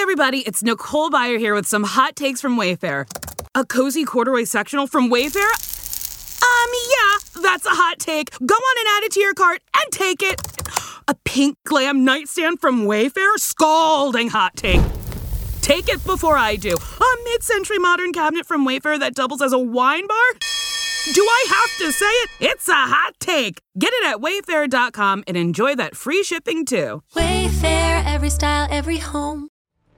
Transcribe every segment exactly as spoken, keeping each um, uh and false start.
everybody, it's Nicole Byer here with some hot takes from Wayfair. A cozy corduroy sectional from Wayfair? Um, yeah, that's a hot take. Go on and add it to your cart and take it. A pink glam nightstand from Wayfair? Scalding hot take. Take it before I do. A mid-century modern cabinet from Wayfair that doubles as a wine bar? Do I have to say it? It's a hot take. Get it at wayfair dot com and enjoy that free shipping too. Wayfair, every style, every home.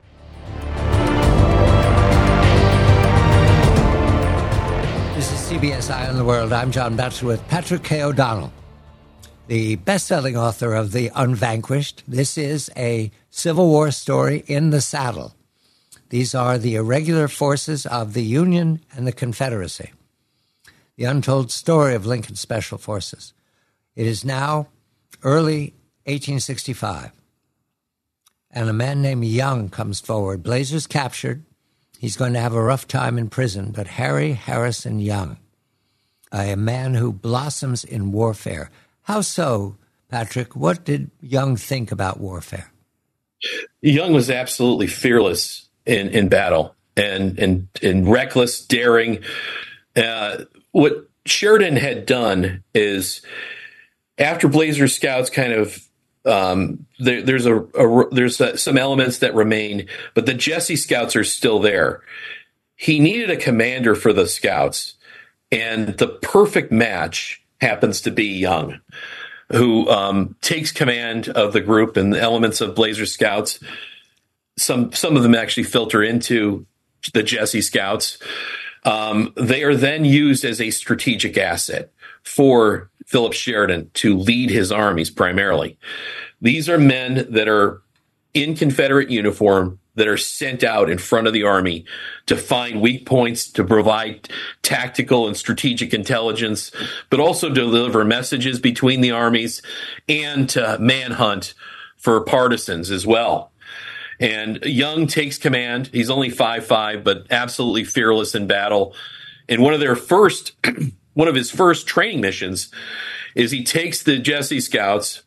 This is C B S Eye on the World. I'm John Batchelor with Patrick K. O'Donnell, the best-selling author of The Unvanquished. This is a Civil War story in the saddle. These are the irregular forces of the Union and the Confederacy. The untold story of Lincoln's Special Forces. It is now early eighteen sixty-five, and a man named Young comes forward. Blazer's captured. He's going to have a rough time in prison, but Harry Harrison Young, a man who blossoms in warfare. How so, Patrick? What did Young think about warfare? Young was absolutely fearless in, in battle and, and, and reckless, daring. Uh, what Sheridan had done is, after Blazer Scouts kind of Um, there, there's a, a there's a, some elements that remain, but the Jesse Scouts are still there. He needed a commander for the Scouts, and the perfect match happens to be Young, who um, takes command of the group and the elements of Blazer Scouts. Some some of them actually filter into the Jesse Scouts. Um, they are then used as a strategic asset for Philip Sheridan to lead his armies primarily. These are men that are in Confederate uniform that are sent out in front of the army to find weak points, to provide tactical and strategic intelligence, but also to deliver messages between the armies and to manhunt for partisans as well. And Young takes command. He's only five foot five, but absolutely fearless in battle. And one of their first, one of his first training missions is he takes the Jesse Scouts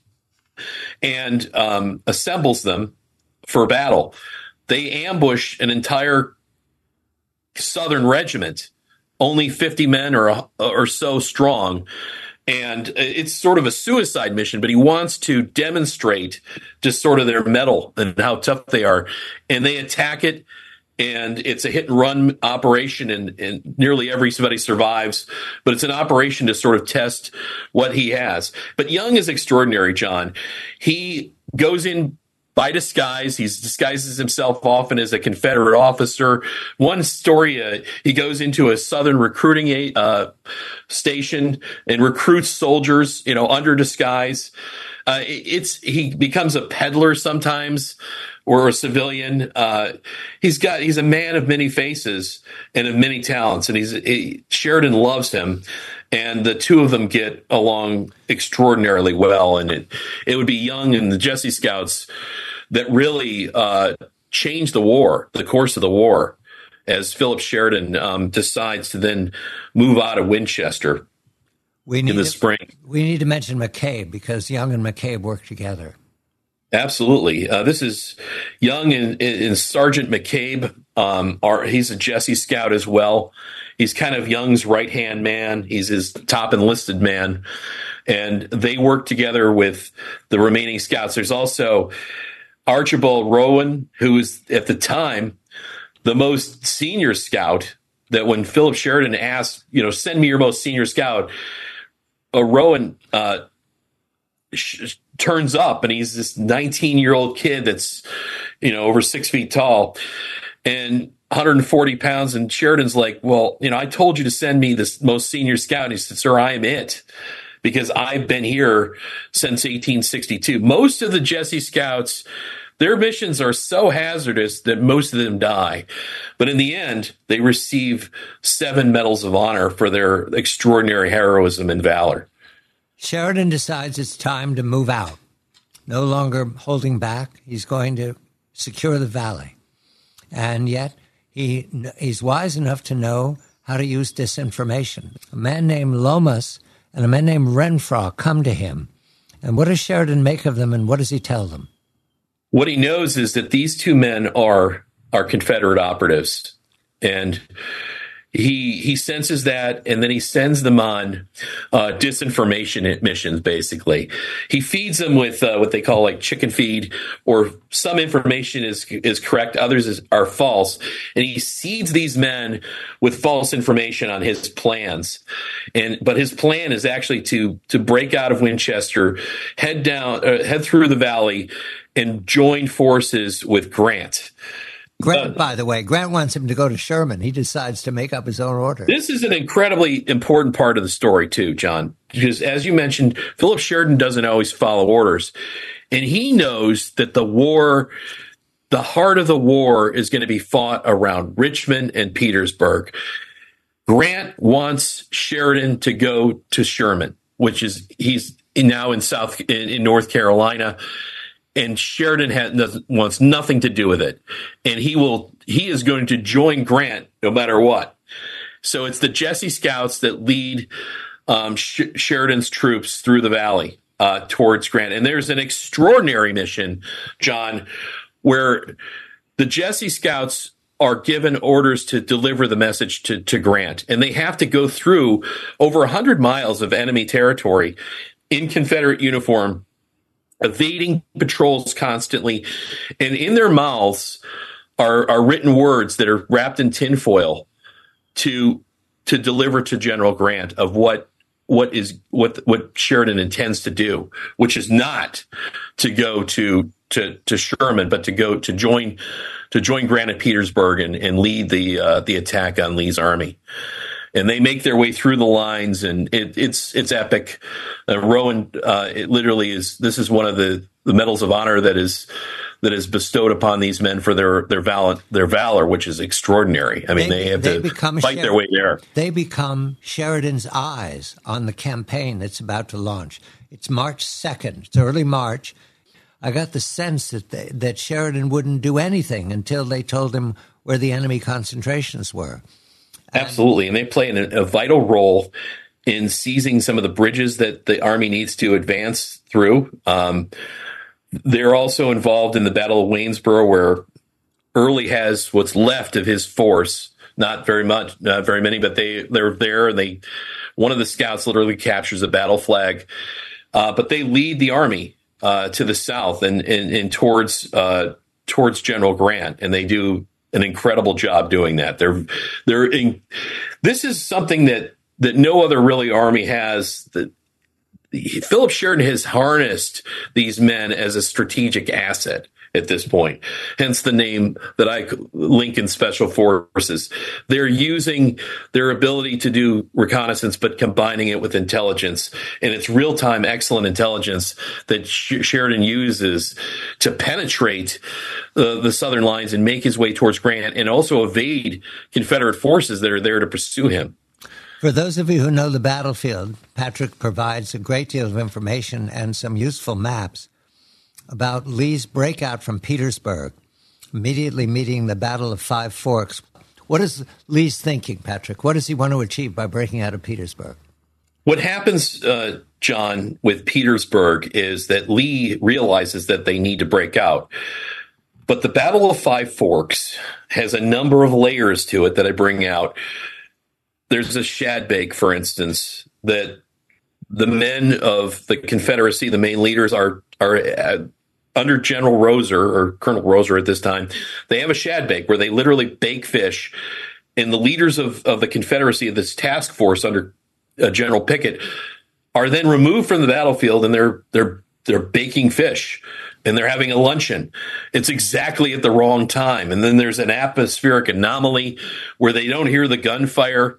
and um, assembles them for battle. They ambush an entire Southern regiment, only fifty men or or so strong. And it's sort of a suicide mission, but he wants to demonstrate just sort of their mettle and how tough they are. And they attack it, and it's a hit and run operation, and, and nearly everybody survives. But it's an operation to sort of test what he has. But Young is extraordinary, John. He goes in by disguise. He disguises himself often as a Confederate officer. One story, uh, he goes into a Southern recruiting uh, station and recruits soldiers, you know, under disguise. Uh, it's he becomes a peddler sometimes, or a civilian. Uh, he's got he's a man of many faces and of many talents, and he's he, Sheridan loves him. And the two of them get along extraordinarily well. And it, it would be Young and the Jesse Scouts that really uh, changed the war, the course of the war, as Philip Sheridan um, decides to then move out of Winchester we need in the to, spring. We need to mention McCabe, because Young and McCabe work together. Absolutely. Uh, this is Young and, and Sergeant McCabe. Um, are, he's a Jesse Scout as well. He's kind of Young's right-hand man. He's his top enlisted man. And they work together with the remaining scouts. There's also Archibald Rowan, who is at the time the most senior scout, that when Philip Sheridan asked, you know, send me your most senior scout, uh, Rowan uh, sh- turns up, and he's this nineteen-year-old kid that's, you know, over six feet tall and one hundred forty pounds. And Sheridan's like, well, you know, I told you to send me this most senior scout. And he said, sir, I am it, because I've been here since eighteen sixty-two. Most of the Jesse Scouts, their missions are so hazardous that most of them die. But in the end, they receive seven medals of honor for their extraordinary heroism and valor. Sheridan decides it's time to move out. No longer holding back. He's going to secure the valley. And yet, he he's wise enough to know how to use disinformation. A man named Lomas and a man named Renfraw come to him. And what does Sheridan make of them, and what does he tell them? What he knows is that these two men are are Confederate operatives, and he he senses that, and then he sends them on uh, disinformation missions. Basically, he feeds them with uh, what they call like chicken feed, or some information is is correct, others is, are false, and he seeds these men with false information on his plans. And but his plan is actually to to break out of Winchester, head down, uh, head through the valley, and join forces with Grant. Grant, by the way, Grant wants him to go to Sherman. He decides to make up his own order. This is an incredibly important part of the story, too, John, because as you mentioned, Philip Sheridan doesn't always follow orders. And he knows that the war, the heart of the war is going to be fought around Richmond and Petersburg. Grant wants Sheridan to go to Sherman, which is he's now in South in, in North Carolina. And Sheridan has, wants nothing to do with it. And he will, he is going to join Grant no matter what. So it's the Jesse Scouts that lead um, Sh- Sheridan's troops through the valley uh, towards Grant. And there's an extraordinary mission, John, where the Jesse Scouts are given orders to deliver the message to, to Grant. And they have to go through over one hundred miles of enemy territory in Confederate uniform, evading patrols constantly, and in their mouths are, are written words that are wrapped in tinfoil to to deliver to General Grant of what what is what what Sheridan intends to do, which is not to go to to to Sherman, but to go to join to join Grant at Petersburg and, and lead the uh, the attack on Lee's army. And they make their way through the lines, and it, it's it's epic. Uh, Rowan, uh, it literally is. This is one of the, the medals of honor that is that is bestowed upon these men for their their valor, their valor, which is extraordinary. I mean, they, they have they to fight Sher- their way there. They become Sheridan's eyes on the campaign that's about to launch. It's March second. It's early March. I got the sense that they, that Sheridan wouldn't do anything until they told him where the enemy concentrations were. Absolutely. And they play an, a vital role in seizing some of the bridges that the Army needs to advance through. Um, they're also involved in the Battle of Waynesboro, where Early has what's left of his force. Not very much, not very many, but they, they're there. And they, one of the scouts literally captures a battle flag. Uh, but they lead the Army uh, to the south and, and, and towards uh, towards General Grant. And they do an incredible job doing that. They're, they're in, this is something that, that no other really army has. That Philip Sheridan has harnessed these men as a strategic asset at this point. Hence the name that I link in Special Forces. They're using their ability to do reconnaissance, but combining it with intelligence. And it's real-time excellent intelligence that Sheridan uses to penetrate uh, the southern lines and make his way towards Grant, and also evade Confederate forces that are there to pursue him. For those of you who know the battlefield, Patrick provides a great deal of information and some useful maps about Lee's breakout from Petersburg, immediately meeting the Battle of Five Forks. What is Lee's thinking, Patrick? What does he want to achieve by breaking out of Petersburg? What happens, uh, John, with Petersburg is that Lee realizes that they need to break out. But the Battle of Five Forks has a number of layers to it that I bring out. There's a shadbake, for instance, that the men of the Confederacy, the main leaders, are are uh, under General Roser, or Colonel Roser at this time. They have a shadbake where they literally bake fish, and the leaders of, of the Confederacy, of this task force under uh, General Pickett, are then removed from the battlefield, and they're they're they're baking fish, and they're having a luncheon. It's exactly at the wrong time. And then there's an atmospheric anomaly where they don't hear the gunfire.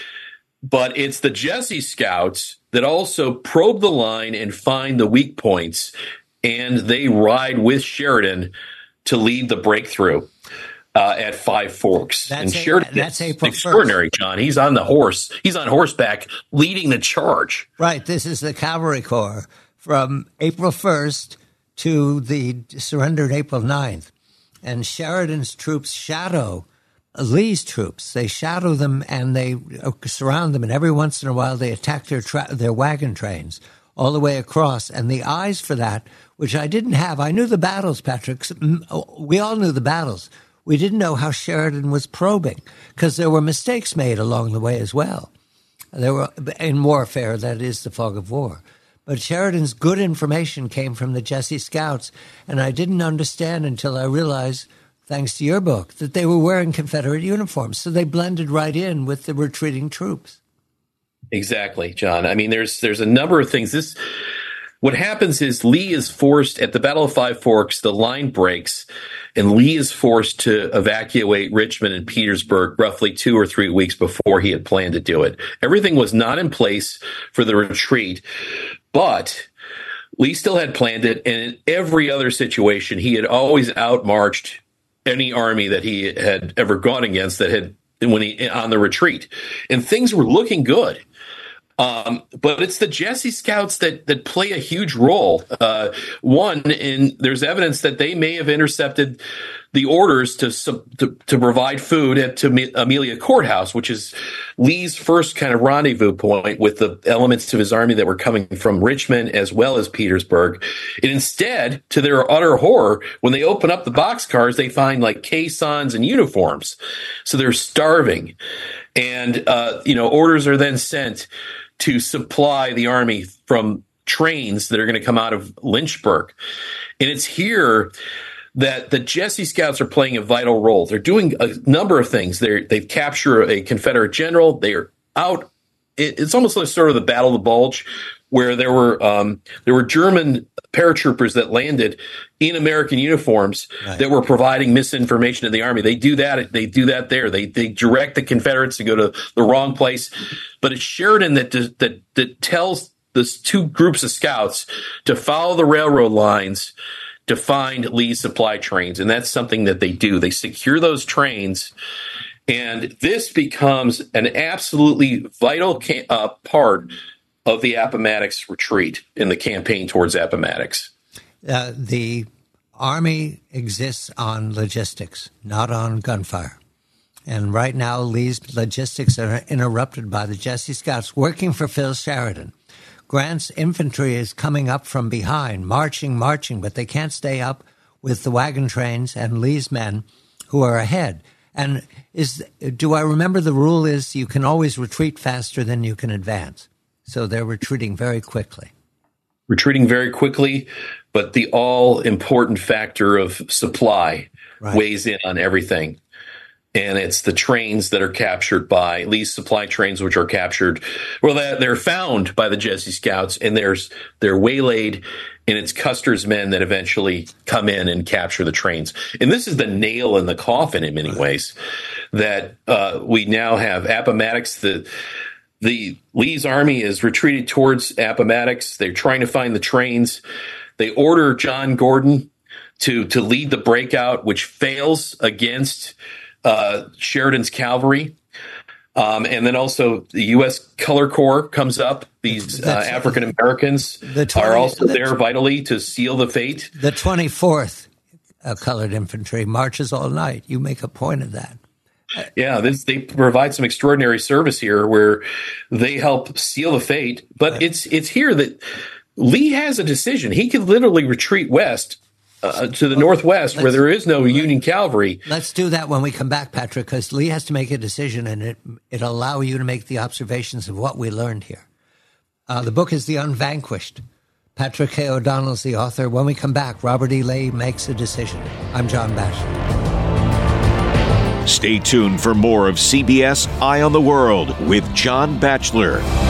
But it's the Jesse Scouts that also probe the line and find the weak points, and they ride with Sheridan to lead the breakthrough uh, at Five Forks. That's and a, Sheridan, that's April extraordinary, first. John. He's on the horse. He's on horseback leading the charge. Right. This is the Cavalry Corps from April first to the surrender on April ninth. And Sheridan's troops shadow Lee's troops. They shadow them and they surround them, and every once in a while they attack their tra- their wagon trains. all the way across, and the eyes for that, which I didn't have. I knew the battles, Patrick. We all knew the battles. We didn't know how Sheridan was probing, because there were mistakes made along the way as well. There were in warfare, that is the fog of war. But Sheridan's good information came from the Jesse Scouts, and I didn't understand until I realized, thanks to your book, that they were wearing Confederate uniforms. So they blended right in with the retreating troops. Exactly, John. I mean, there's there's a number of things. This what happens is Lee is forced at the Battle of Five Forks. The line breaks, and Lee is forced to evacuate Richmond and Petersburg roughly two or three weeks before he had planned to do it. Everything was not in place for the retreat, but Lee still had planned it. And in every other situation, he had always outmarched any army that he had ever gone against that had when he on the retreat, and things were looking good. Um, but it's the Jesse Scouts that that play a huge role. Uh, one, in there's evidence that they may have intercepted the orders to to, to provide food at to Amelia Courthouse, which is Lee's first kind of rendezvous point with the elements of his army that were coming from Richmond as well as Petersburg. And instead, to their utter horror, when they open up the boxcars, they find like caissons and uniforms. So they're starving. And, uh, you know, orders are then sent to supply the army from trains that are going to come out of Lynchburg. And it's here that the Jesse Scouts are playing a vital role. They're doing a number of things. They're, they've captured a Confederate general. They are out. It, it's almost like sort of the Battle of the Bulge, where there were um, there were German paratroopers that landed in American uniforms right. that were providing misinformation to the army. They do that. They do that there. They they direct the Confederates to go to the wrong place. But it's Sheridan that that that tells those two groups of scouts to follow the railroad lines to find Lee's supply trains. And that's something that they do. They secure those trains. And this becomes an absolutely vital ca- uh, part of the Appomattox retreat in the campaign towards Appomattox. Uh, the Army exists on logistics, not on gunfire. And right now, Lee's logistics are interrupted by the Jesse Scouts working for Phil Sheridan. Grant's infantry is coming up from behind, marching, marching, but they can't stay up with the wagon trains and Lee's men who are ahead. And is do I remember the rule is you can always retreat faster than you can advance. So they're retreating very quickly. Retreating very quickly, but the all-important factor of supply right. weighs in on everything. And it's the trains that are captured by Lee's supply trains, which are captured. Well, they're found by the Jesse Scouts, and there's they're waylaid, and it's Custer's men that eventually come in and capture the trains. And this is the nail in the coffin in many ways, that uh, we now have Appomattox. The the Lee's army is retreated towards Appomattox. They're trying to find the trains. They order John Gordon to to lead the breakout, which fails against Uh, Sheridan's cavalry. Um, and then also the U S Color Corps comes up. These uh, African Americans are also the, there vitally to seal the fate. The twenty-fourth uh, Colored Infantry marches all night. You make a point of that. Yeah, this, they provide some extraordinary service here where they help seal the fate. But right. it's it's here that Lee has a decision. He can literally retreat west Uh, to the well, northwest, where there is no Union cavalry. Let's do that when we come back, Patrick, because Lee has to make a decision, and it it'll allow you to make the observations of what we learned here. Uh, the book is The Unvanquished. Patrick K. O'Donnell is the author. When we come back, Robert E. Lee makes a decision. I'm John Batchelor. Stay tuned for more of C B S Eye on the World with John Batchelor.